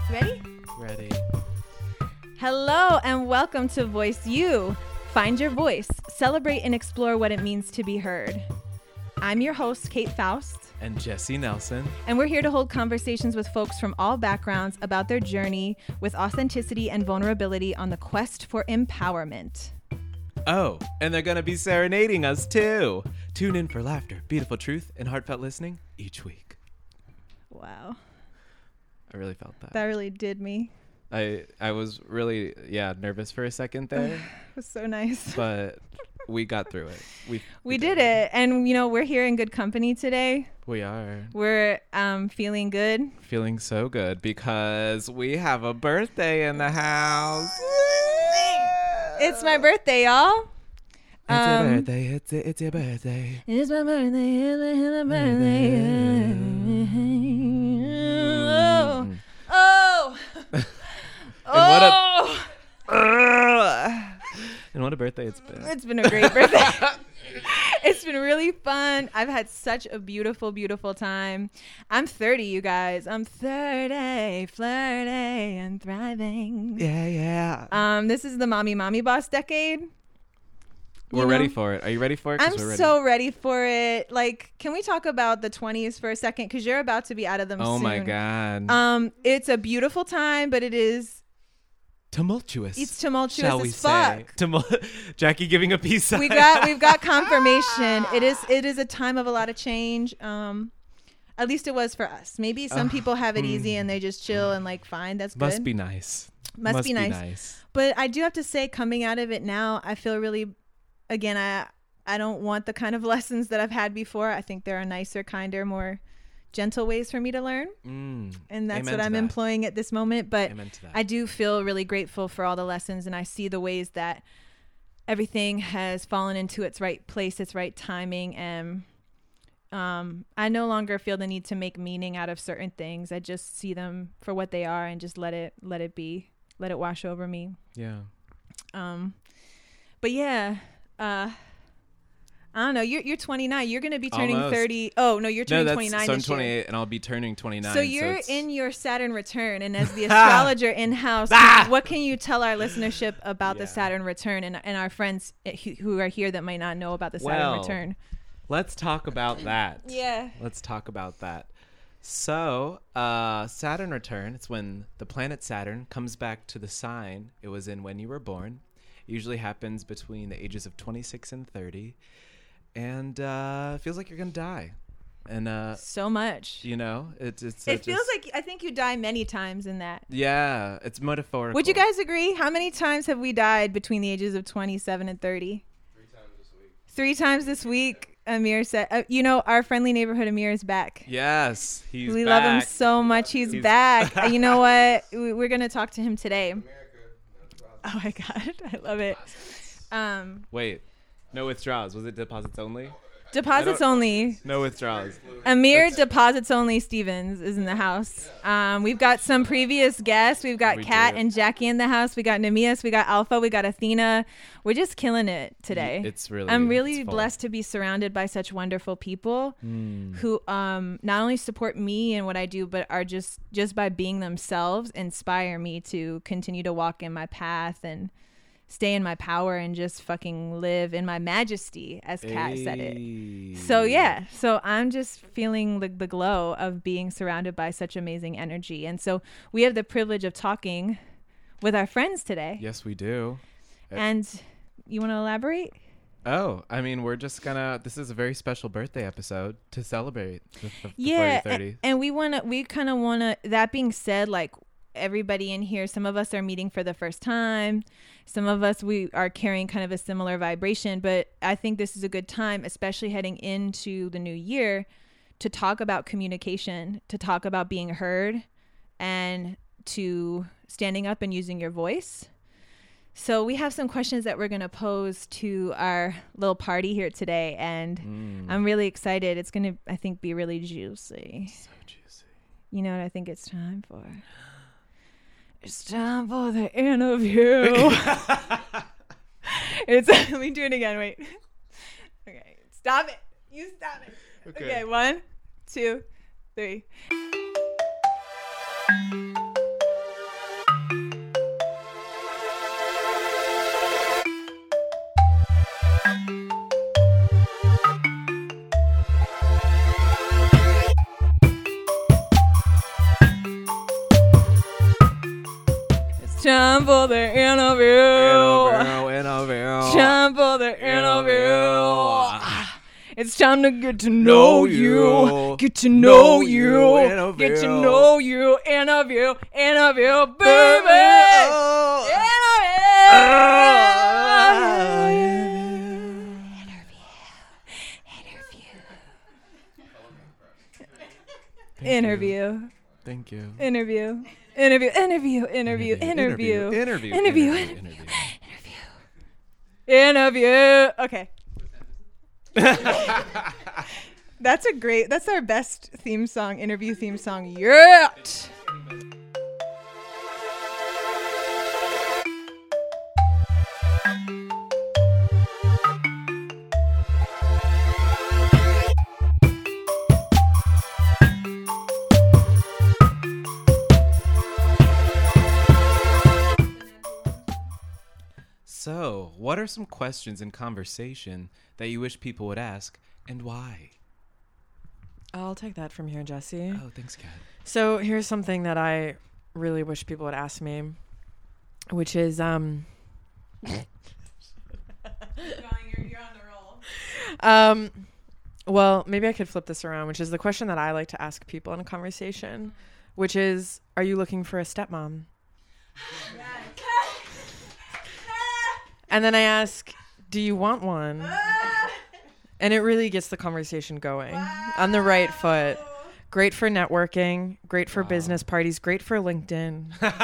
Ready? Ready. Hello and welcome to Voice You. Find your voice, celebrate and explore what it means to be heard. I'm your host, Kate Faust. And Jesse Nelson. And we're here to hold conversations with folks from all backgrounds about their journey with authenticity and vulnerability on the quest for empowerment. Oh, and they're going to be serenading us too. Tune in for laughter, beautiful truth, and heartfelt listening each week. Wow. I really felt that. That really did me. I was really, nervous for a second there. It was so nice. But we got through it. We did it. And, we're here in good company today. We are. We're feeling good. Feeling so good because we have a birthday in the house. It's my birthday, y'all. It's your birthday. It's your birthday. It's my birthday. It's my birthday. And what a birthday it's been. It's been a great birthday. It's been really fun. I've had such a beautiful, beautiful time. I'm 30, you guys. I'm 30, flirty, and thriving. Yeah. This is the mommy boss decade. We're ready for it. Are you ready for it? I'm so ready for it. Like, can we talk about the 20s for a second? Because you're about to be out of them soon. Oh my God. It's a beautiful time, but it is tumultuous. It's tumultuous shall as we fuck. Say. Jackie giving a peace sign. We've got confirmation. It is a time of a lot of change. At least it was for us. Maybe some people have it easy and they just chill and like fine. That's good. Must be nice. Must be nice. But I do have to say, coming out of it now, I feel really. Again, I don't want the kind of lessons that I've had before. I think there are nicer, kinder, more gentle ways for me to learn. And that's what I'm employing at this moment. But I do feel really grateful for all the lessons. And I see the ways that everything has fallen into its right place, its right timing. And I no longer feel the need to make meaning out of certain things. I just see them for what they are and just let it be. Let it wash over me. Yeah. But yeah. I don't know. You're 29. You're going to be turning Almost. 30. Oh, no, you're turning 29 So I'm this year. 28 and I'll be turning 29. So you're in your Saturn return. And as the astrologer in-house, what can you tell our listenership about the Saturn return and our friends who are here that might not know about the Saturn return? Let's talk about that. Yeah. Let's talk about that. So Saturn return, it's when the planet Saturn comes back to the sign it was in when you were born. Usually happens between the ages of 26 and 30, and it feels like you're gonna die, and so much. It feels like I think you die many times in that. Yeah, it's metaphorical. Would you guys agree? How many times have we died between the ages of 27 and 30? 3 times this week. 3 times this week. Amir said, our friendly neighborhood Amir is back. Yes, he's we back. love him so much. He's back. You know what? We're going to talk to him today. Oh my God. I love it. Wait, no withdrawals. Was it deposits only? Deposits only. No withdrawals. Amir Deposits Only Stevens is in the house. We've got some previous guests. We've got Kat and Jackie in the house. We got Nemias. We got Alpha. We got Athena. We're just killing it today. I'm really blessed to be surrounded by such wonderful people who not only support me and what I do, but are just by being themselves inspire me to continue to walk in my path and stay in my power and just fucking live in my majesty, as Kat said it. So I'm just feeling the glow of being surrounded by such amazing energy. And so we have the privilege of talking with our friends today. Yes, we do. And you want to elaborate? Oh, I mean, we're just this is a very special birthday episode to celebrate the 30. And we kind of want to, that being said, like, everybody in here, some of us are meeting for the first time, some of us we are carrying kind of a similar vibration, but I think this is a good time, especially heading into the new year, to talk about communication, to talk about being heard, and to standing up and using your voice. So we have some questions that we're going to pose to our little party here today, and I'm really excited. It's going to, I think, be really juicy. So juicy. You know what I think it's time for? It's time for the interview. Let me do it again. Wait. Okay. Stop it. You stop it. Okay. 1, 2, 3. Time for the interview. Time for the interview. It's time to get to know you. Get to know you. Get to know you. Interview, baby. Interview. Thank you. Interview. Okay. That's our best theme song, interview theme song yet. So, what are some questions in conversation that you wish people would ask, and why? I'll take that from here, Jesse. Oh, thanks, Kat. So here's something that I really wish people would ask me, which is You're on the roll. Well, maybe I could flip this around, which is the question that I like to ask people in a conversation, which is, are you looking for a stepmom? And then I ask, do you want one? And it really gets the conversation going on the right foot. Great for networking, great for business parties, great for LinkedIn.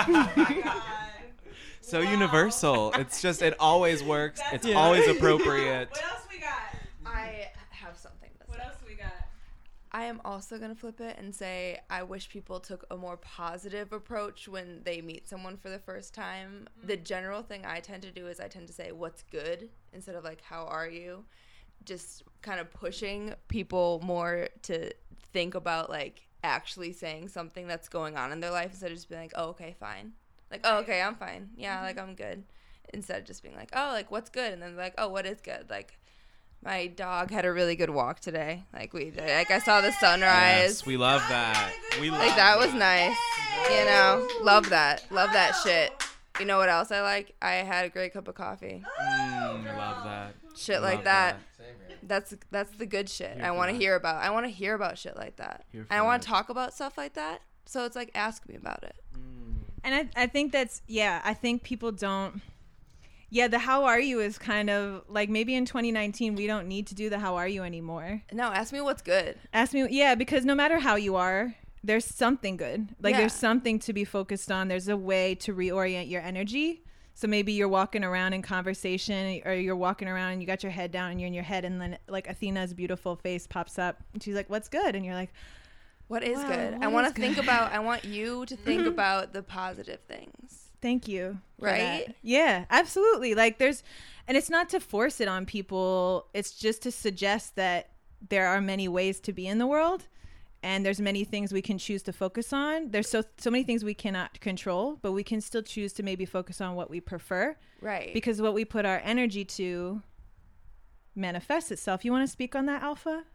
So universal. It's just, it always works. It's always appropriate. What else we got? I have something to say. What else we got? I am also going to flip it and say I wish people took a more positive approach when they meet someone for the first time. Mm-hmm. The general thing I tend to do is I tend to say, what's good, instead of like, how are you? Just kind of pushing people more to think about like actually saying something that's going on in their life instead of just being like, oh, okay, fine. Like, oh, okay, I'm fine. Yeah, like I'm good. Instead of just being like, oh, like what's good? And then like, oh, what is good? Like, my dog had a really good walk today. Like I saw the sunrise. Yes, we love that. That was nice. You know, love that shit. You know what else I like? I had a great cup of coffee. Love that. Shit like that. That's the good shit. I want to hear about. I want to hear about shit like that. And I want to talk about stuff like that. So it's like, ask me about it. And I think that's, I think people don't. Yeah, the how are you is kind of like, maybe in 2019 we don't need to do the how are you anymore. No, ask me what's good. Ask me, because no matter how you are, there's something good. Like there's something to be focused on. There's a way to reorient your energy. So maybe you're walking around in conversation, or you're walking around and you got your head down and you're in your head, and then like Athena's beautiful face pops up and she's like, what's good? And you're like, what is good? I want to think about, I want you to think about the positive things. Thank you. Right? That. Yeah, absolutely. Like and it's not to force it on people. It's just to suggest that there are many ways to be in the world, and there's many things we can choose to focus on. There's so many things we cannot control, but we can still choose to maybe focus on what we prefer. Right. Because what we put our energy to manifests itself. You want to speak on that, Alpha?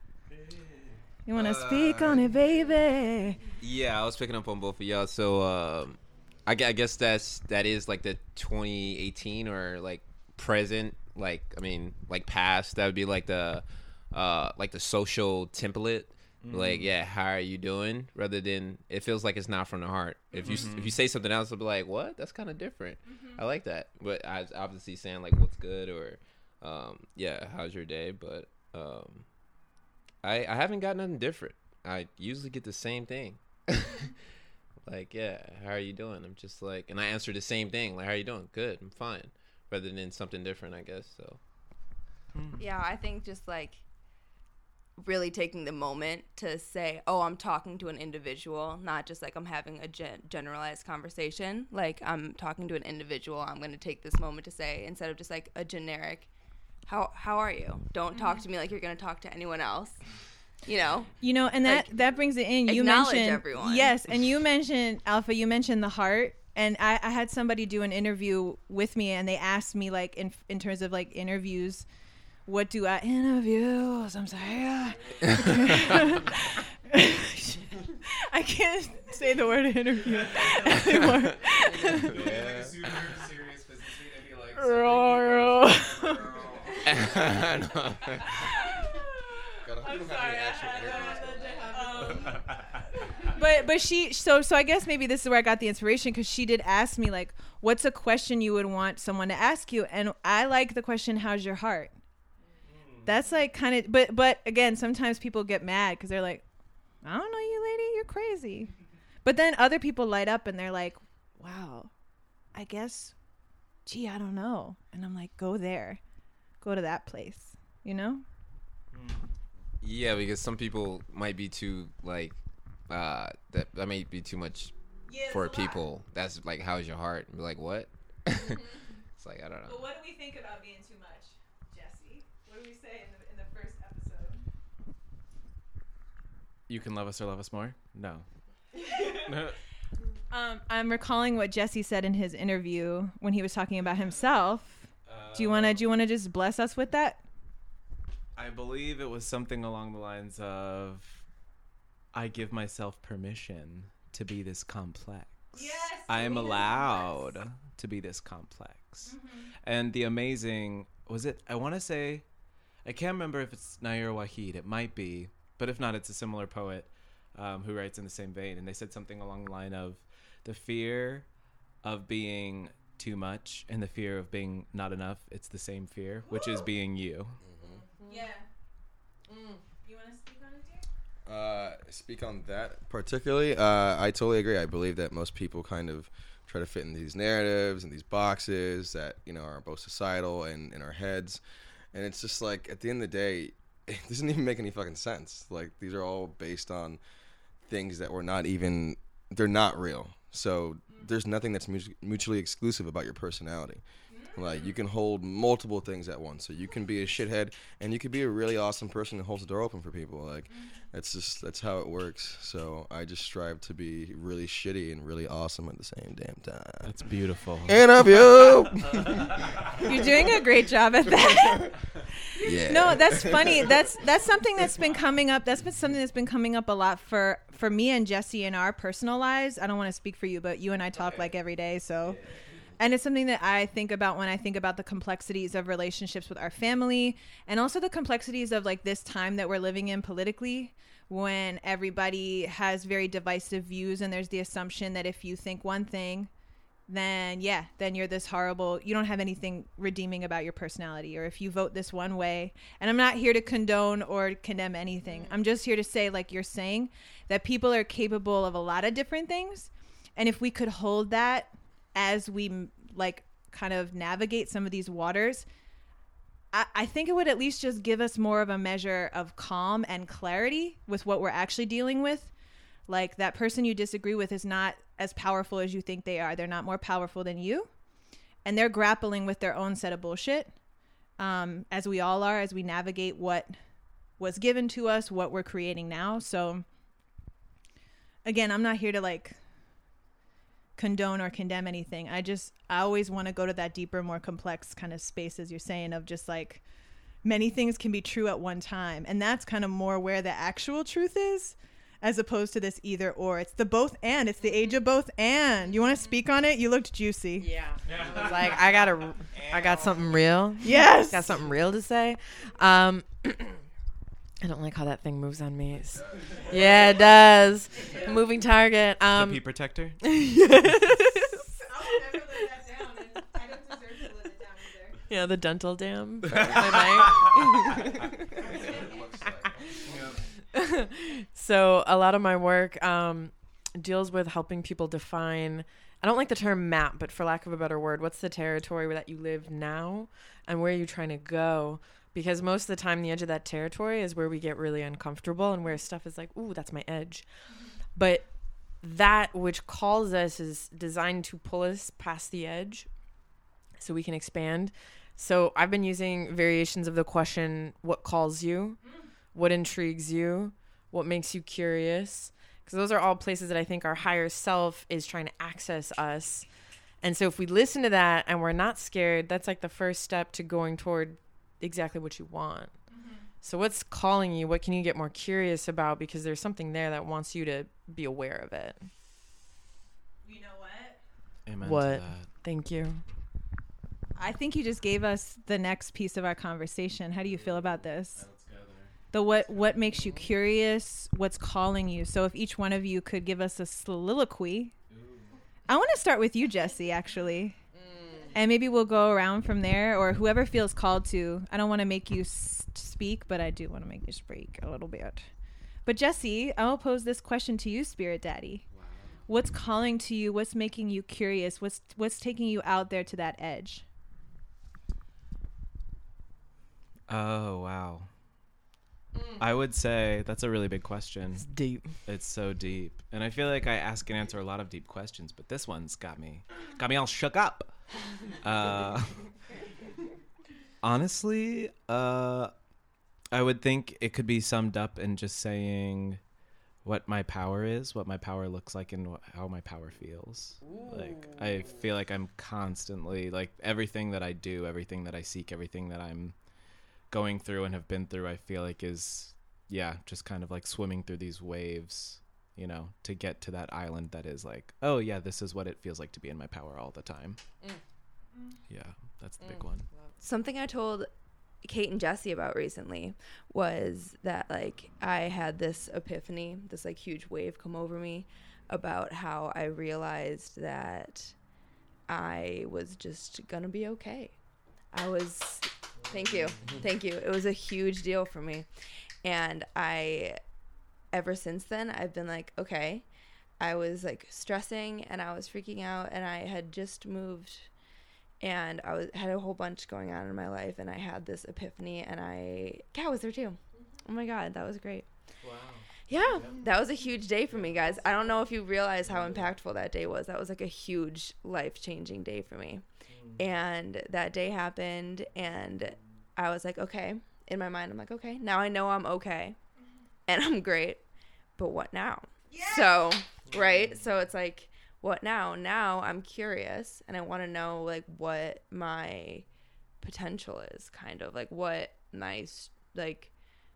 You want to speak on it, baby? Yeah, I was picking up on both of y'all. So I guess that is like the 2018 or like present, like, I mean, like past, that would be like the social template. Like, how are you doing? Rather than, it feels like it's not from the heart. If you say something else, it'll be like, what? That's kind of different. I like that. But I was obviously saying like, what's good, or how's your day? But I haven't got nothing different. I usually get the same thing. Like, how are you doing? I'm just like, and I answer the same thing. Like, how are you doing? Good. I'm fine. Rather than something different, I guess. So. Yeah, I think just like really taking the moment to say, oh, I'm talking to an individual, not just like I'm having a generalized conversation. Like, I'm talking to an individual. I'm going to take this moment to say, instead of just like a generic, how are you? Don't talk to me like you're going to talk to anyone else. You know, and that brings it in. You mentioned everyone. Yes, and you mentioned, Alpha, you mentioned the heart. And I had somebody do an interview with me, and they asked me, like, in terms of like interviews, what do I interviews? I'm sorry. I can't say the word interview anymore. Like super serious business meeting and be like, But she so I guess maybe this is where I got the inspiration, because she did ask me like, what's a question you would want someone to ask you, and I like the question, how's your heart? That's like kind of, but again, sometimes people get mad because they're like, I don't know you, lady, you're crazy. But then other people light up and they're like, wow, I guess, gee, I don't know. And I'm like, go there, go to that place, you know? Yeah, because some people might be too like that may be too much for people. That's like, how's your heart? And be like, what? It's like, I don't know. But what do we think about being too much, Jesse? What do we say in the first episode? You can love us or love us more? No. I'm recalling what Jesse said in his interview when he was talking about himself. Do you wanna just bless us with that? I believe it was something along the lines of, I give myself permission to be this complex. Yes, I am allowed to be this complex. Mm-hmm. And the amazing, was it, I want to say, I can't remember if it's Nair Wahid. It might be, but if not, it's a similar poet who writes in the same vein. And they said something along the line of, the fear of being too much and the fear of being not enough, it's the same fear, which is being you. Yeah. You want to speak on it, dear? Speak on that particularly. I totally agree. I believe that most people kind of try to fit in these narratives and these boxes that, you know, are both societal and in our heads. And it's just like, at the end of the day, it doesn't even make any fucking sense. Like, these are all based on things that they're not real. So there's nothing that's mutually exclusive about your personality. Like, you can hold multiple things at once. So you can be a shithead and you could be a really awesome person who holds the door open for people. Like, that's how it works. So I just strive to be really shitty and really awesome at the same damn time. That's beautiful. And of you. You're doing a great job at that. Yeah. No, that's funny. That's something that's been coming up. That's been something that's been coming up a lot for me and Jesse in our personal lives. I don't want to speak for you, but you and I talk like every day. So. And it's something that I think about when I think about the complexities of relationships with our family, and also the complexities of like this time that we're living in politically, when everybody has very divisive views and there's the assumption that if you think one thing, then you're this horrible, you don't have anything redeeming about your personality, or if you vote this one way. And I'm not here to condone or condemn anything. I'm just here to say, like you're saying, that people are capable of a lot of different things. And if we could hold that as we like kind of navigate some of these waters, I think it would at least just give us more of a measure of calm and clarity with what we're actually dealing with. Like, that person you disagree with is not as powerful as you think they are. They're not more powerful than you. And they're grappling with their own set of bullshit, as we all are, as we navigate what was given to us, what we're creating now. So again, I'm not here to like condone or condemn anything. I always want to go to that deeper, more complex kind of space, as you're saying, of just like many things can be true at one time. And that's kind of more where the actual truth is, as opposed to this either or. It's the both and. It's the age of both and. You want to speak on it? You looked juicy. Yeah. I was like, I got something real. Yes. Got something real to say. I don't like how that thing moves on me. Yeah, it does. Moving target. The pee protector? I would never let that down, and I don't deserve to let it down either. Yeah, the dental dam. My mic. So a lot of my work deals with helping people define, I don't like the term map, but for lack of a better word, what's the territory where that you live now and where are you trying to go? Because most of the time, the edge of that territory is where we get really uncomfortable and where stuff is like, ooh, that's my edge. But that which calls us is designed to pull us past the edge so we can expand. So I've been using variations of the question, what calls you? What intrigues you? What makes you curious? Because those are all places that I think our higher self is trying to access us. And so if we listen to that and we're not scared, that's like the first step to going toward exactly what you want. So what's calling you? What can you get more curious about? Because there's something there that wants you to be aware of it. You know what? Amen What? to that. Thank you. I think you just gave us the next piece of our conversation. How do you feel about this? The what makes you curious? What's calling you? So if each one of you could give us a soliloquy. I want to start with you, Jesse, actually. And maybe we'll go around from there, or whoever feels called to. I don't want to make you speak, but I do want to make you speak a little bit. But Jesse, I'll pose this question to you, Spirit Daddy. Wow. What's calling to you? What's making you curious? What's taking you out there to that edge? Oh, wow. I would say that's a really big question. It's deep. It's so deep. And I feel like I ask and answer a lot of deep questions, but this one's got me all shook up. Honestly, I would think it could be summed up in just saying what my power is, what my power looks like, and how my power feels. Ooh. Like, I feel like I'm constantly, like, everything that I do, everything that I seek, everything that I'm going through and have been through, I feel like is, just kind of like swimming through these waves, to get to that island that is like, oh yeah, this is what it feels like to be in my power all the time. Yeah, that's the big one. Something I told Kate and Jesse about recently was that, like, I had this epiphany, this like huge wave come over me about how I realized that I was just gonna be okay. Thank you. It was a huge deal for me. And ever since then, I've been like, okay, I was like stressing and I was freaking out, and I had just moved, and had a whole bunch going on in my life, and I had this epiphany, and Kat was there too. Oh my God, that was great. Wow. Yeah, that was a huge day for me, guys. I don't know if you realize how impactful that day was. That was like a huge life-changing day for me. And that day happened, and I was like, okay. In my mind, I'm like, okay, now I know I'm okay, and I'm great, but what now? Yes! So, right? So it's like, what now? Now I'm curious, and I want to know, like, what my potential is, kind of. Like, what nice, like,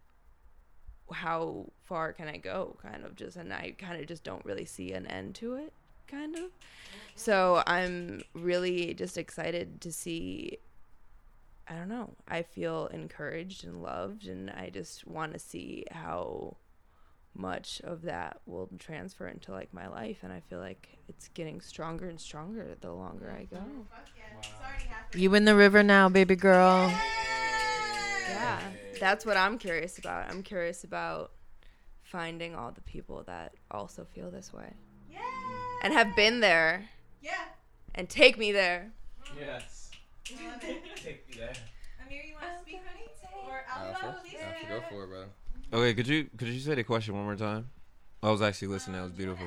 how far can I go, kind of, just, and I kind of just don't really see an end to it, kind of. So I'm really just excited to see, I don't know, I feel encouraged and loved, and I just want to see how much of that will transfer into, like, my life, and I feel like it's getting stronger and stronger the longer I go. You in the river now, baby girl. Yeah, that's what I'm curious about. I'm curious about finding all the people that also feel this way. Yeah. And have been there. Yeah. And take me there. Yes. Take me there. Amir, you want to speak, honey? Or Alpha? Go for it, bro. Okay, could you say the question one more time? I was actually listening. That was beautiful.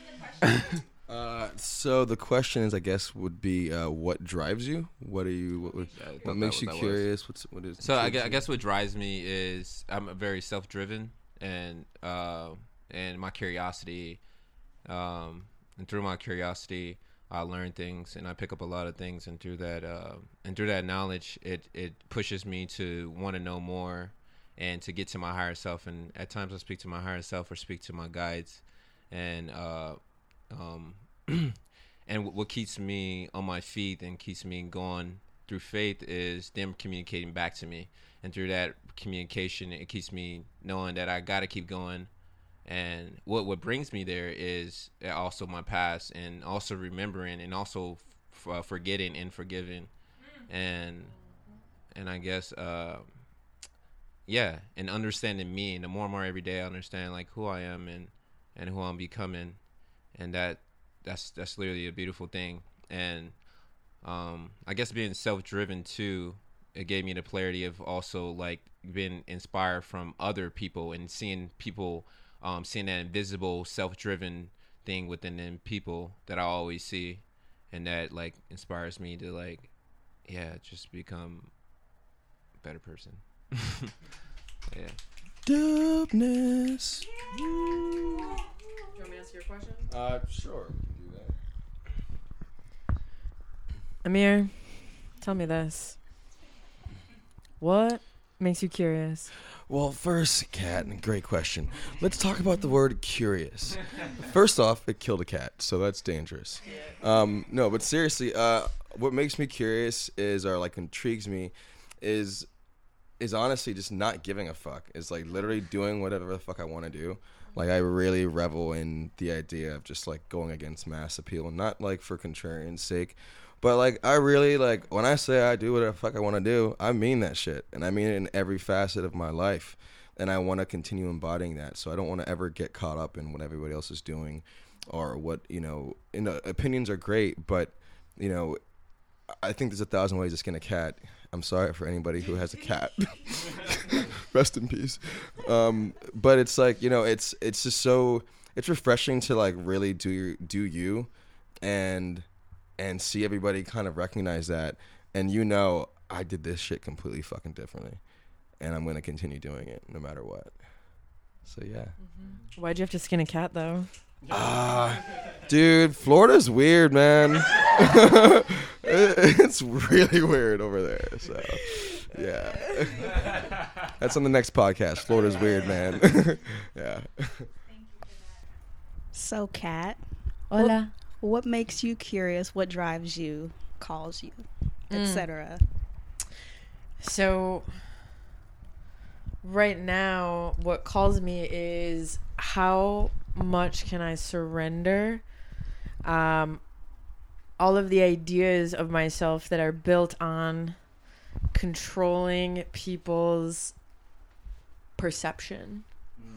So the question is, I guess, would be, what drives you? What makes you curious? What is? So I guess what drives me is I'm very self-driven, and my curiosity, and through my curiosity, I learn things and I pick up a lot of things, and through that knowledge, it pushes me to want to know more and to get to my higher self. And at times I speak to my higher self or speak to my guides, and and what keeps me on my feet and keeps me going through faith is them communicating back to me, and through that communication, it keeps me knowing that I got to keep going. And what brings me there is also my past, and also remembering, and also forgetting and forgiving, and I guess and understanding me. And the more and more every day I understand, like, who I am and who I'm becoming, and that's literally a beautiful thing. And I guess being self-driven too, it gave me the clarity of also, like, being inspired from other people and seeing people. Seeing that invisible, self-driven thing within them people that I always see, and that, like, inspires me to, like, just become a better person. Yeah. Dopeness. Do you want me to ask your question? Sure. We can do that. Amir, tell me this. What makes you curious? Well, first, cat, great question. Let's talk about the word curious. First off, it killed a cat, so that's dangerous. No, but seriously, what makes me curious is, or like intrigues me, is honestly just not giving a fuck. Is like literally doing whatever the fuck I want to do. Like I really revel in the idea of just like going against mass appeal, not like for contrarian's sake. But, like, I really, like, when I say I do whatever the fuck I want to do, I mean that shit. And I mean it in every facet of my life. And I want to continue embodying that. So I don't want to ever get caught up in what everybody else is doing or what, opinions are great. But, I think there's 1,000 ways to skin a cat. I'm sorry for anybody who has a cat. Rest in peace. But it's like, it's just so, it's refreshing to, like, really do you and see everybody kind of recognize that, and I did this shit completely fucking differently, and I'm gonna continue doing it no matter what. So yeah. Why'd you have to skin a cat though? Dude, Florida's weird, man. It's really weird over there. So yeah, that's on the next podcast. Florida's weird, man. Yeah. So, Kat. Hola. What makes you curious? What drives you, calls you, etc.? So right now, what calls me is how much can I surrender all of the ideas of myself that are built on controlling people's perception.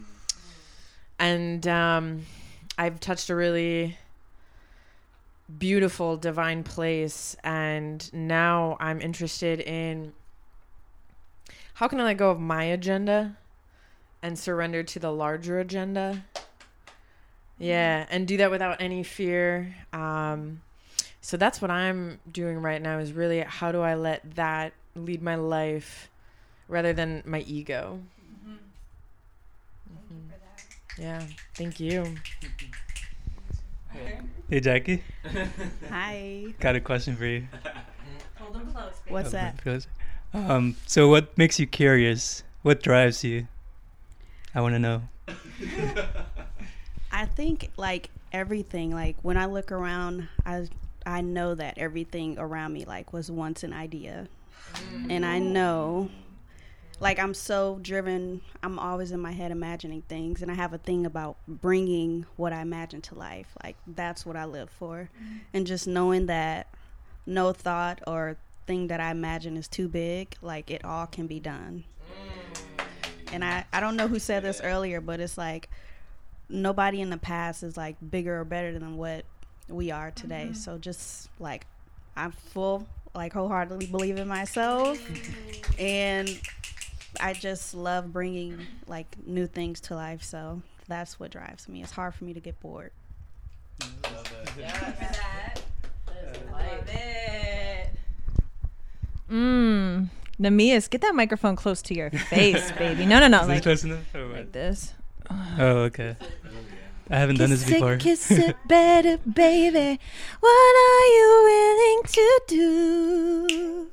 And I've touched a really beautiful divine place, and now I'm interested in how can I let go of my agenda and surrender to the larger agenda. Yeah, and do that without any fear. So that's what I'm doing right now, is really how do I let that lead my life rather than my ego. Thank you for that. Yeah, thank you. Hey, Jackie. Hi. Got a question for you. Hold them close, baby. What's that? So what makes you curious? What drives you? I want to know. I think like everything, like when I look around, I know that everything around me like was once an idea. And I know, like, I'm so driven, I'm always in my head imagining things, and I have a thing about bringing what I imagine to life. Like, that's what I live for. And just knowing that no thought or thing that I imagine is too big, like, it all can be done. And I don't know who said this earlier, but it's like nobody in the past is like bigger or better than what we are today. So just like I'm wholeheartedly believe in myself, and I just love bringing like new things to life. So that's what drives me. It's hard for me to get bored. Love it. Namias, get that microphone close to your face, baby. No. Is Like, close enough or what? like this. Oh, okay. I haven't done this before. Kiss it better, baby. What are you willing to do?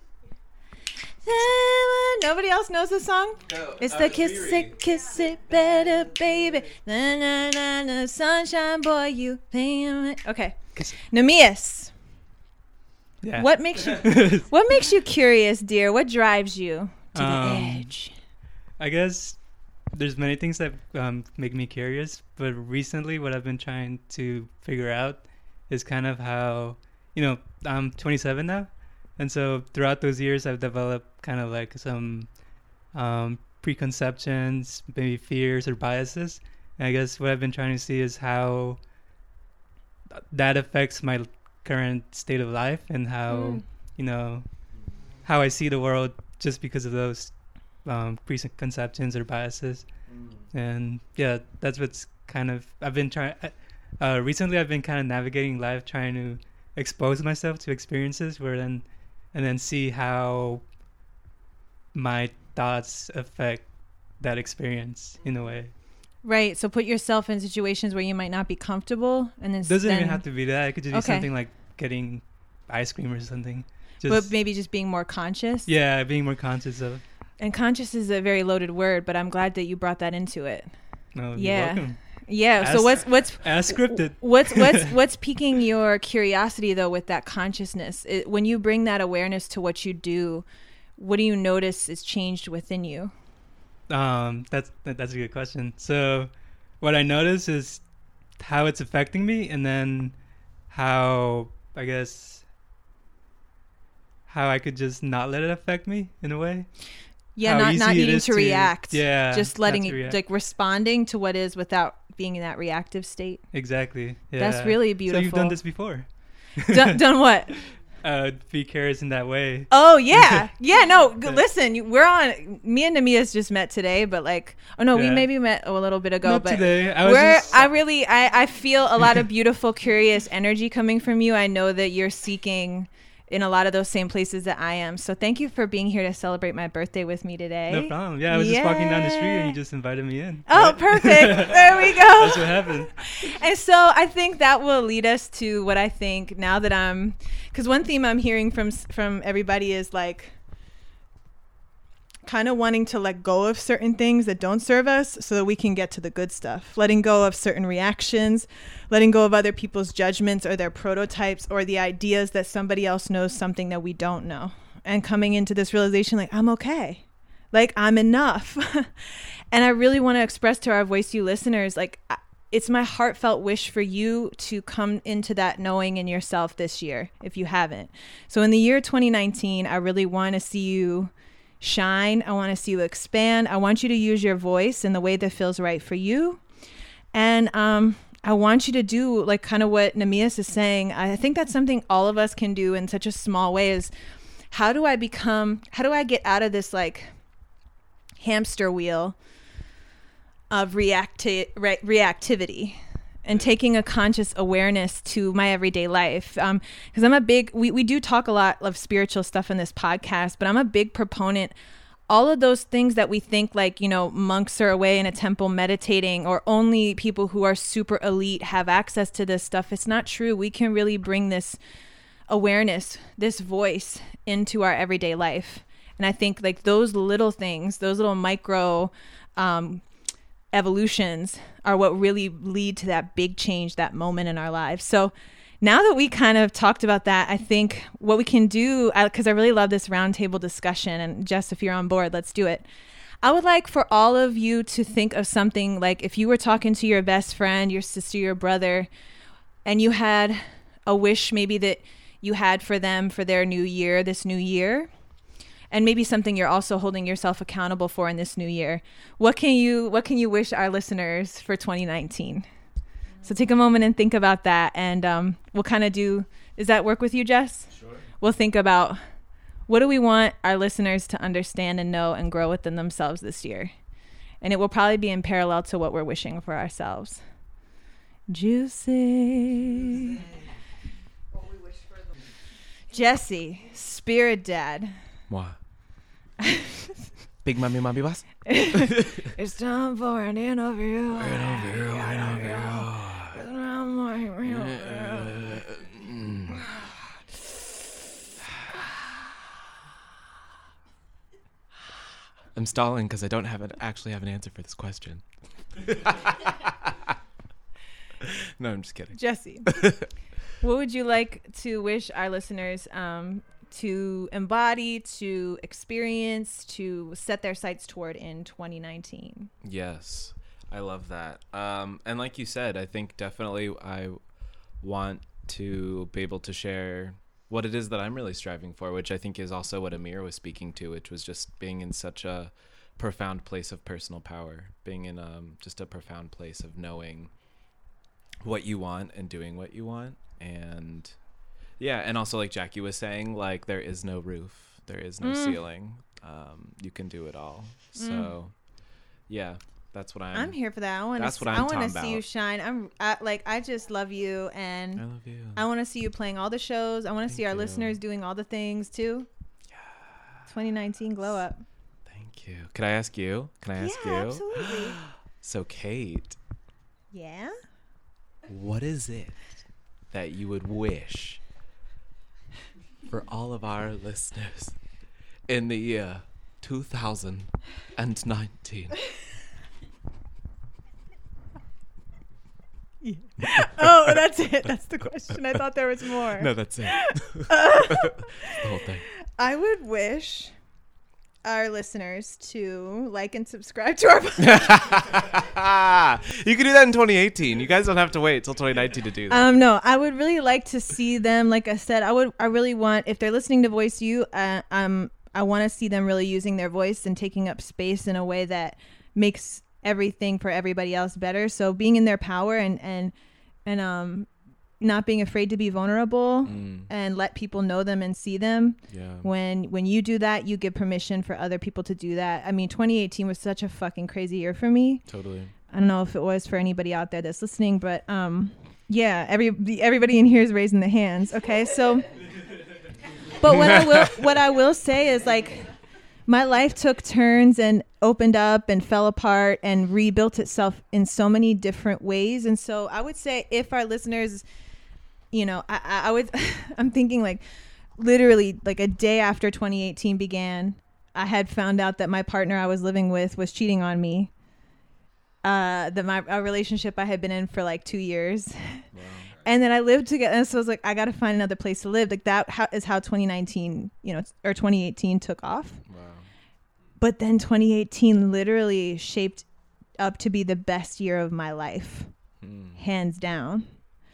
Nobody else knows this song? No, It's the kiss it better, baby. Na na na na, sunshine boy, you pay. Okay, Kiss Namias. Yeah. What makes you curious, dear? What drives you to the edge? I guess there's many things that make me curious, but recently what I've been trying to figure out is kind of how, I'm 27 now, and so throughout those years I've developed kind of like some preconceptions, maybe fears or biases, and I guess what I've been trying to see is how that affects my current state of life and how how I see the world just because of those preconceptions or biases. And yeah, that's what's kind of I've been trying recently. I've been kind of navigating life, trying to expose myself to experiences and then see how my thoughts affect that experience in a way. Right. So put yourself in situations where you might not be comfortable, and then Doesn't even have to be that. It could just be something like getting ice cream or something. But maybe just being more conscious. Yeah, being more conscious of. And conscious is a very loaded word, but I'm glad that you brought that into it. No, Yeah. you're welcome. Yeah. So what's as scripted? What's piquing your curiosity though with that consciousness? When you bring that awareness to what you do, what do you notice is changed within you? That's a good question. So what I notice is how it's affecting me, and then how I could just not let it affect me in a way. Yeah, How not easy it needing is to react. Yeah, just letting not to it, react. like responding to what is without being in that reactive state. Exactly. Yeah. That's really beautiful. So you've done this before. Done what? Be curious in that way. Oh yeah, yeah. No, listen, we're on. Me and Namias just met today, but like, oh no, we Yeah. maybe met a little bit ago. Not but today. I feel a lot of beautiful, curious energy coming from you. I know that you're seeking in a lot of those same places that I am. So thank you for being here to celebrate my birthday with me today. No problem. Yeah, I was just walking down the street and you just invited me in. Oh, Right? perfect. There we go. That's what happened. And so I think that will lead us to what I think now that because one theme I'm hearing from everybody is like kind of wanting to let go of certain things that don't serve us so that we can get to the good stuff. Letting go of certain reactions, letting go of other people's judgments or their prototypes or the ideas that somebody else knows something that we don't know. And coming into this realization, like, I'm okay. Like, I'm enough. And I really want to express to our Voice You listeners, like, it's my heartfelt wish for you to come into that knowing in yourself this year, if you haven't. So in the year 2019, I really want to see you shine. I want to see you expand. I want you to use your voice in the way that feels right for you. And I want you to do like kind of what Namias is saying. I think that's something all of us can do in such a small way is how do I get out of this like hamster wheel of reactivity and taking a conscious awareness to my everyday life. Because we do talk a lot of spiritual stuff in this podcast, but I'm a big proponent. All of those things that we think like, monks are away in a temple meditating or only people who are super elite have access to this stuff. It's not true. We can really bring this awareness, this voice into our everyday life. And I think like those little things, those little micro evolutions are what really lead to that big change, that moment in our lives. So now that we kind of talked about that, I think what we can do, because I really love this roundtable discussion, and Jess, if you're on board, let's do it. I would like for all of you to think of something like if you were talking to your best friend, your sister, your brother, and you had a wish maybe that you had for them for their new year, this new year, and maybe something you're also holding yourself accountable for in this new year. What can you wish our listeners for 2019? So take a moment and think about that, and we'll kind of does that work with you, Jess? Sure. We'll think about what do we want our listeners to understand and know and grow within themselves this year. And it will probably be in parallel to what we're wishing for ourselves. Juicy. Jesse, spirit dad. Moi. Big mommy boss. It's time for an interview. I'm stalling because I don't actually have an answer for this question. No, I'm just kidding. Jesse, what would you like to wish our listeners to embody, to experience, to set their sights toward in 2019? Yes, I love that. And like you said, I think definitely I want to be able to share what it is that I'm really striving for, which I think is also what Amir was speaking to, which was just being in such a profound place of personal power, being in just a profound place of knowing what you want and doing what you want. And yeah, and also like Jackie was saying, like there is no roof, there is no ceiling. You can do it all. So yeah, that's what I'm here for that. I want to see you shine. I just love you, and I love you. I want to see you playing all the shows. I want to see our listeners doing all the things too. Yeah. 2019 glow up. Thank you. Could I ask you? Yeah, absolutely. So Kate. Yeah. What is it that you would wish for all of our listeners in the year 2019. Yeah. Oh, that's it. That's the question. I thought there was more. No, that's it. The whole thing. I would wish our listeners to like and subscribe to our You can do that in 2018. You guys don't have to wait till 2019 to do that. No, I would really like to see them. Like I said, I really want, if they're listening to Voice You, I want to see them really using their voice and taking up space in a way that makes everything for everybody else better. So being in their power and not being afraid to be vulnerable and let people know them and see them. Yeah. When you do that, you give permission for other people to do that. I mean, 2018 was such a fucking crazy year for me. Totally. I don't know if it was for anybody out there that's listening, but yeah, everybody in here is raising the hands. Okay, so, but what I will say is, like, my life took turns and opened up and fell apart and rebuilt itself in so many different ways. And so I would say, if our listeners, you know, I'm thinking, like, literally like a day after 2018 began, I had found out that my partner I was living with was cheating on me. That our relationship I had been in for like 2 years. Wow. And then I lived together. And so I was like, I got to find another place to live. Like that is how 2019, you know, or 2018 took off. Wow. But then 2018 literally shaped up to be the best year of my life, hands down.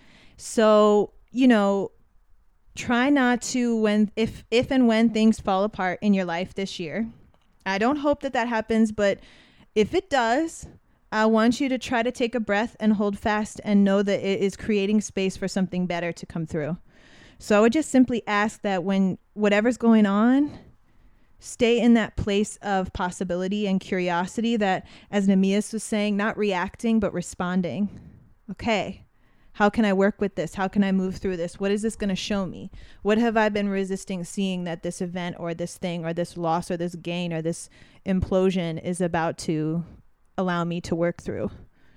So, you know, try not to, if and when things fall apart in your life this year, I don't hope that happens, but if it does, I want you to try to take a breath and hold fast and know that it is creating space for something better to come through. So I would just simply ask that when whatever's going on, stay in that place of possibility and curiosity, that, as Neemias was saying, not reacting, but responding. Okay, how can I work with this? How can I move through this? What is this going to show me? What have I been resisting seeing that this event or this thing or this loss or this gain or this implosion is about to allow me to work through?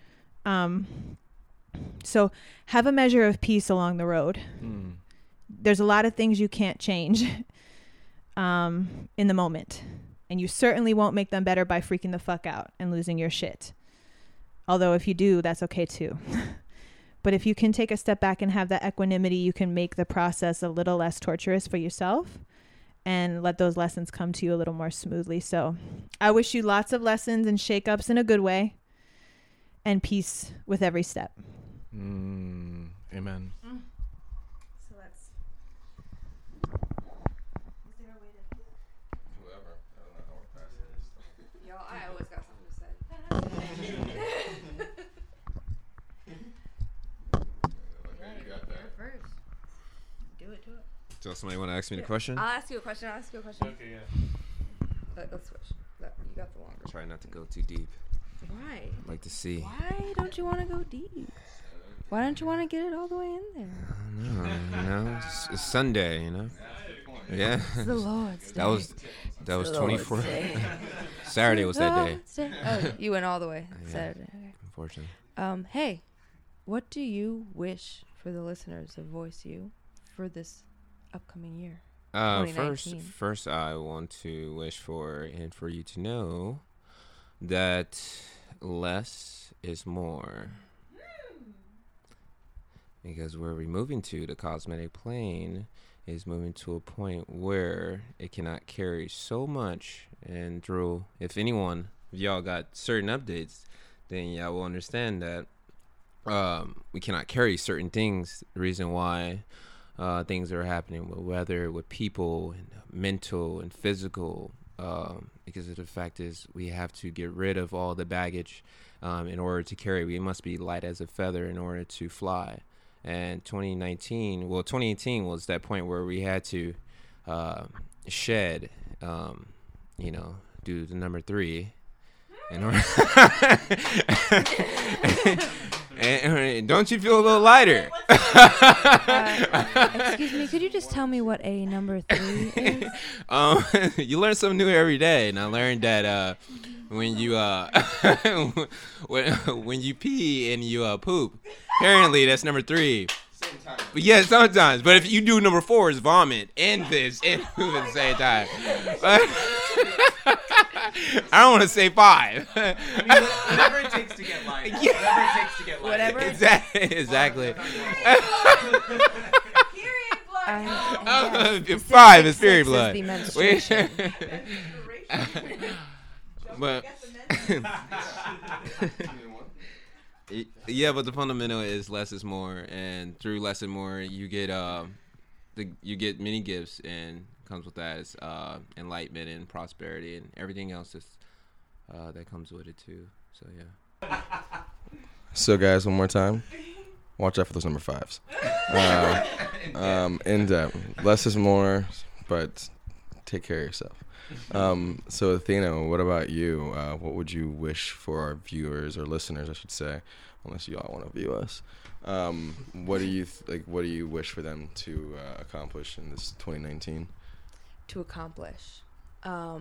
So have a measure of peace along the road. There's a lot of things you can't change in the moment, and you certainly won't make them better by freaking the fuck out and losing your shit. Although if you do, that's okay too. But if you can take a step back and have that equanimity, you can make the process a little less torturous for yourself and let those lessons come to you a little more smoothly. So I wish you lots of lessons and shakeups in a good way, and peace with every step. Amen. So let's. Is there a way to? Whoever. I don't know how we're passing this. Y'all, I always got something to say. You got that. First. Do it. So somebody want to ask me the question? I'll ask you a question. Okay, yeah. Let's switch. You got the longer. Try not to go too deep. Why? I'd like to see. Why don't you want to go deep? Why don't you want to get it all the way in there? I don't know. It's Sunday, you know. Yeah. It's the Lord's Day. That was 24. Saturday was that day. Oh, you went all the way. Yeah. Saturday. Okay. Unfortunately. Hey, what do you wish for the listeners of Voice You for this upcoming year? First, I want to wish for you to know that less is more. Because where we're moving to, the cosmetic plane is moving to a point where it cannot carry so much. And Drew, if y'all got certain updates, then y'all will understand that we cannot carry certain things. The reason why things are happening with weather, with people, and mental and physical, because of the fact is we have to get rid of all the baggage in order to carry. We must be light as a feather in order to fly. And 2018 was that point where we had to shed, do the number 3 in order. And don't you feel a little lighter? Excuse me, could you just tell me what a number 3 is? You learn something new every day, and I learned that when you when you pee and you poop, apparently that's number 3. Sometimes. But yeah, sometimes. But if you do number 4 is vomit and this and poop at the same time. I don't want to say 5. I mean, whatever it takes to get liked. Yeah. Whatever it takes to get liked. Whatever. Exactly. Yes. 5 is period Six blood. the menstruation. But yeah, but the fundamental is less is more, and through less and more, you get you get many gifts, and comes with that is enlightenment and prosperity and everything else that comes with it too. So yeah. So guys, one more time. Watch out for those number 5s. In depth. Less is more, but take care of yourself. So Athena, what about you? What would you wish for our viewers or listeners, I should say, unless you all want to view us? What do you what do you wish for them to accomplish in this 2019? To accomplish, I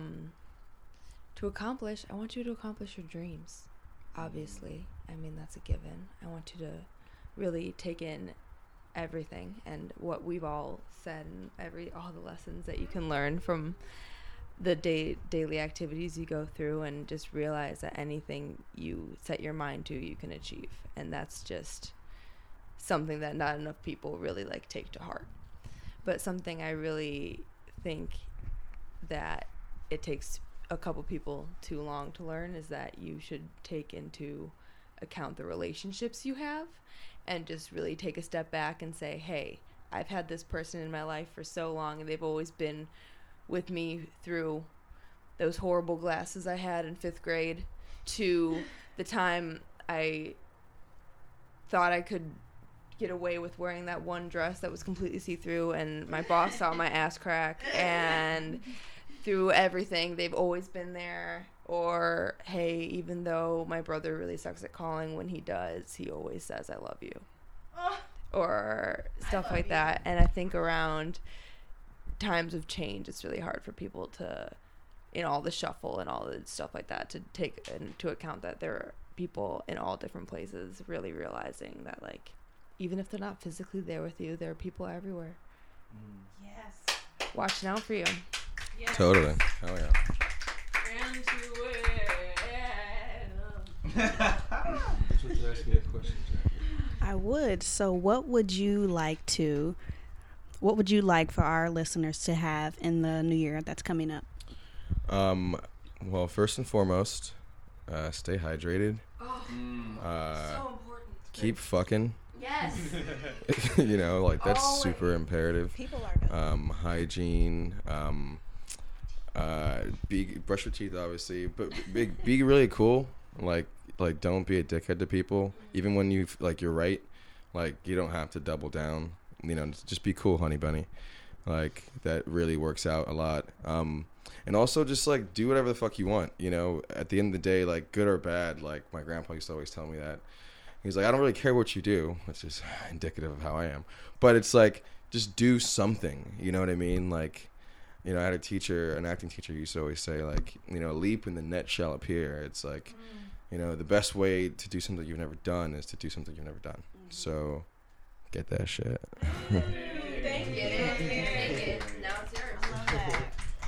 want you to accomplish your dreams. Obviously, I mean that's a given. I want you to really take in everything and what we've all said and all the lessons that you can learn from the daily activities you go through, and just realize that anything you set your mind to, you can achieve. And that's just something that not enough people really take to heart. But something I really think that it takes a couple people too long to learn is that you should take into account the relationships you have, and just really take a step back and say, hey, I've had this person in my life for so long, and they've always been with me through those horrible glasses I had in 5th grade to the time I thought I could get away with wearing that one dress that was completely see-through, and my boss saw my ass crack, and through everything they've always been there. Or, hey, even though my brother really sucks at calling, when he does, he always says I love you. Or stuff like that. And I think around times of change, it's really hard for people to, all the shuffle and all the stuff like that, to take into account that there are people in all different places, really realizing that, even if they're not physically there with you, there are people everywhere. Yes. Watching out for you. Yes. Totally. Oh yeah. I would. So what would you like for our listeners to have in the new year that's coming up? Well, first and foremost, stay hydrated. So important. Keep fucking. Yes. That's super imperative. People are good. Hygiene. Brush your teeth, obviously, but be really cool. Don't be a dickhead to people, even when you you're right. You don't have to double down. Just be cool, honey bunny. That really works out a lot. And also just do whatever the fuck you want. At the end of the day, good or bad. My grandpa used to always tell me that. He's I don't really care what you do, which is indicative of how I am. But it's just do something. You know what I mean? I had an acting teacher who used to always say, leap and the net shall appear. It's the best way to do something you've never done is to do something you've never done. So, get that shit. Thank you. Now it's yours. I love that.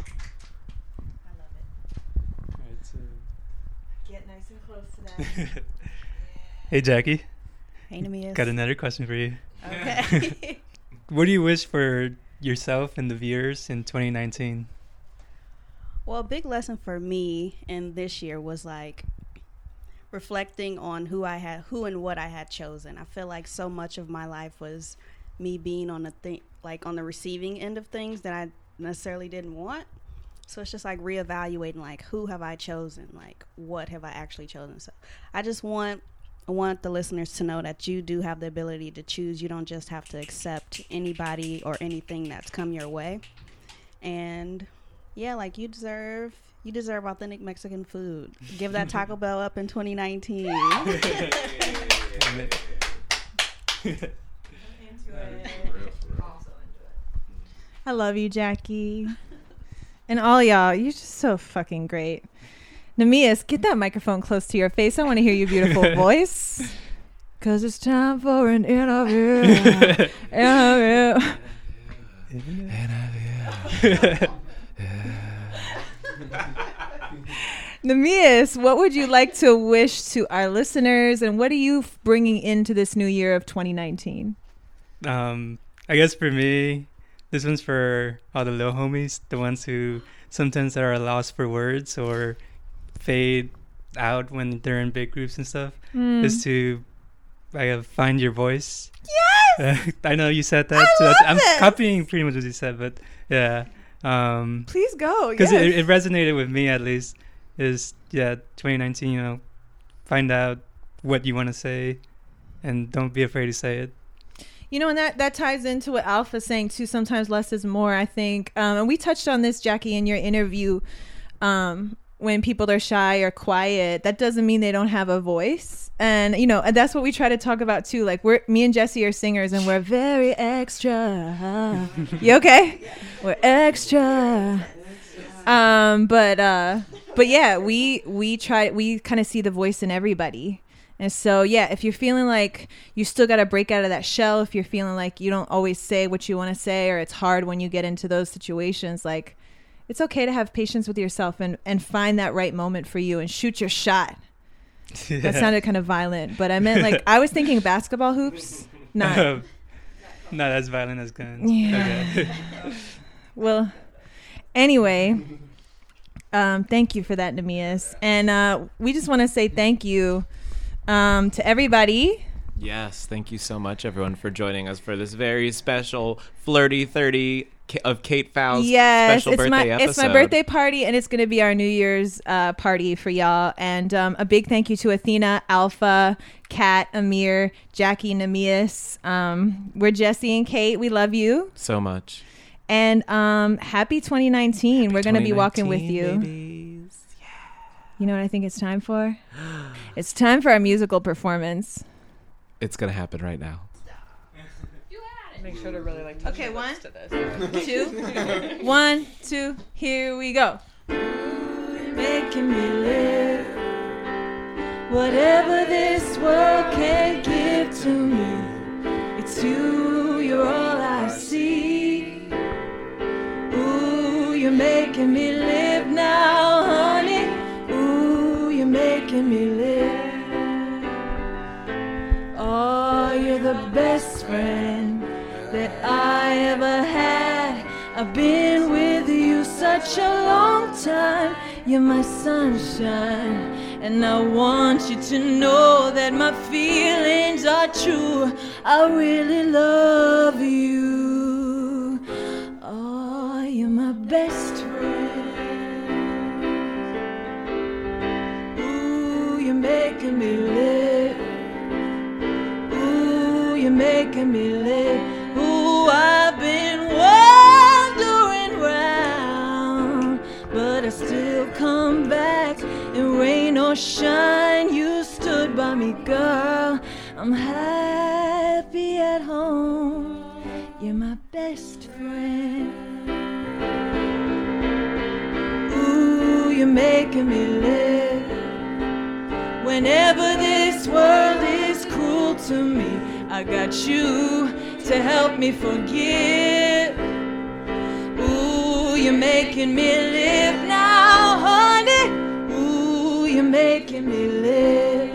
All right, so Get nice and close to that. hey, Jackie. Hey, Namias. Got another question for you. Okay. What do you wish for yourself and the viewers in 2019? Well, a big lesson for me in this year was reflecting on who and what I had chosen. I feel like so much of my life was me being on on the receiving end of things that I necessarily didn't want. So it's just reevaluating who have I chosen? What have I actually chosen? So I just want the listeners to know that you do have the ability to choose. You don't just have to accept anybody or anything that's come your way. And yeah, you deserve authentic Mexican food. Give that Taco Bell up in 2019. I love you, Jackie. And all y'all, you're just so fucking great. Namias, get that microphone close to your face. I want to hear your beautiful voice. Because it's time for an interview. Neemias, what would you like to wish to our listeners, and what are you bringing into this new year of 2019? I guess for me, this one's for all the little homies, the ones who sometimes are lost for words or fade out when they're in big groups and stuff. Is to find your voice. Yes! I know you said that. I'm copying pretty much what you said, but yeah. Please go. Because yes. it resonated with me, at least. 2019, find out what you want to say and don't be afraid to say it. And that ties into what Alpha's saying too. Sometimes less is more, I think. And we touched on this, Jackie, in your interview. When people are shy or quiet, that doesn't mean they don't have a voice. And, and that's what we try to talk about too. Like me and Jesse are singers and we're very extra. You okay? We're extra. But yeah, we kind of see the voice in everybody. And so, yeah, if you're feeling like you still got to break out of that shell, if you're feeling like you don't always say what you want to say, or it's hard when you get into those situations, like, it's okay to have patience with yourself and find that right moment for you and shoot your shot. Yeah. That sounded kind of violent, but I meant I was thinking basketball hoops. Not as violent as guns. Yeah. Okay. Well, anyway, thank you for that, Neemias. And we just want to say thank you to everybody. Yes, thank you so much, everyone, for joining us for this very special Flirty 30 of Kate Fowles special birthday episode. It's my birthday party, and it's going to be our New Year's party for y'all. And a big thank you to Athena, Alpha, Kat, Amir, Jackie, Neemias. We're Jesse and Kate. We love you so much. And happy 2019. We're going to be walking with you. Babies. Yeah. You know what I think it's time for? It's time for our musical performance. It's going to happen right now. Make sure to really okay, 1, 2, 1, 2, here we go. Making me live whatever this world can give to me. It's you, you're all I see. Ooh, you're making me live now, honey. Ooh, you're making me live. Oh, you're the best friend that I ever had. I've been with you such a long time. You're my sunshine, and I want you to know that my feelings are true. I really love you. Oh, you're my best friend. Ooh, you're making me live. Ooh, you're making me live. Ooh, I've been wandering round, but I still come back. In rain or shine, you stood by me, girl. I'm happy at home. You're my best friend. Ooh, you're making me live. Whenever this world is cruel to me, I got you to help me forgive. Ooh, you're making me live now, honey. Ooh, you're making me live.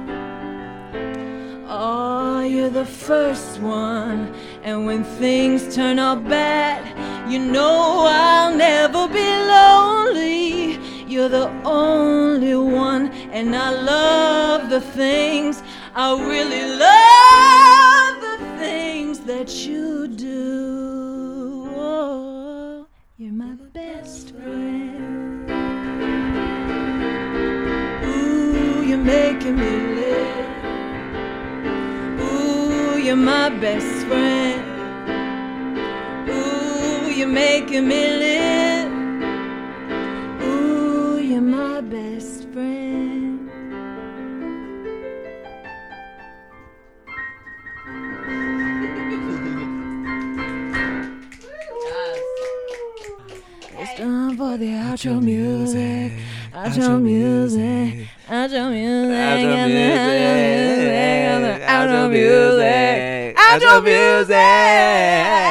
Oh, you're the first one, and when things turn out bad, you know I'll never be lonely. You're the only one, and I love the things, I really love the things that you do. Oh, you're my best friend. Ooh, you're making me live. Ooh, you're my best friend. Ooh, you're making me live. Ooh, you're my best friend. It's time for the outro music. Outro music. Outro music. Outro music. Outro music. Outro music.